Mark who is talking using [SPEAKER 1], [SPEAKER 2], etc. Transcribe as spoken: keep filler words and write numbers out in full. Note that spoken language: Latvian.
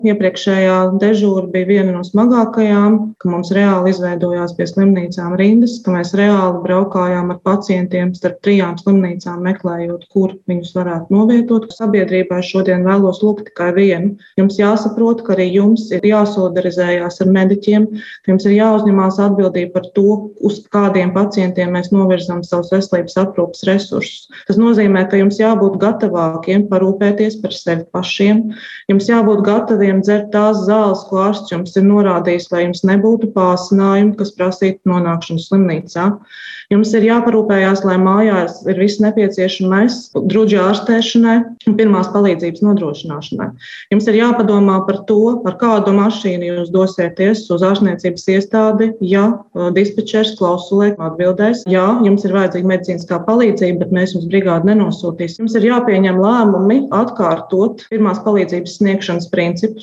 [SPEAKER 1] Iepriekšējā dežūra bija viena no smagākajām, ka mums reāli izveidojās pie slimnīcām rindas, ka mēs reāli braukājām ar pacientiem starp trijām slimnīcām, meklējot, kur viņus varētu novietot. Sabiedrībai šodien vēlos lūgt tikai vienu. Jums jāsaprot, ka arī jums ir jāsolidarizējās ar mediķiem, ka jums ir jāuzņemās atbildība par to, uz kādiem pacientiem mēs novirzam savus veselības aprūpes resursus. Tas nozīmē, ka jums jābūt gatavākiem parūpēties par sevi pašiem, jums jābūt gataviem dzert tās zāles, ko ārsts jums ir norādījis, lai jums nebūtu pāsinājumi, kas prasītu nonākšanu slimnīcā. Jums ir jāparūpējās, lai mājās ir viss nepieciešamais drudžu ārstēšanai un pirmās palīdzības nodrošināšanai. Jums ir jāpadomā par to, ar kādu mašīnu jūs dosieties uz ārstniecības iestādi, ja dispečers klausulē atbildēs, jā, jums ir vajadzīga medicīniskā palīdzība, bet mēs jums brigādi nenosūtīsim. Jums ir jāpieņem lēmumi atkārtot pirmās palīdzības sniegšanas principus,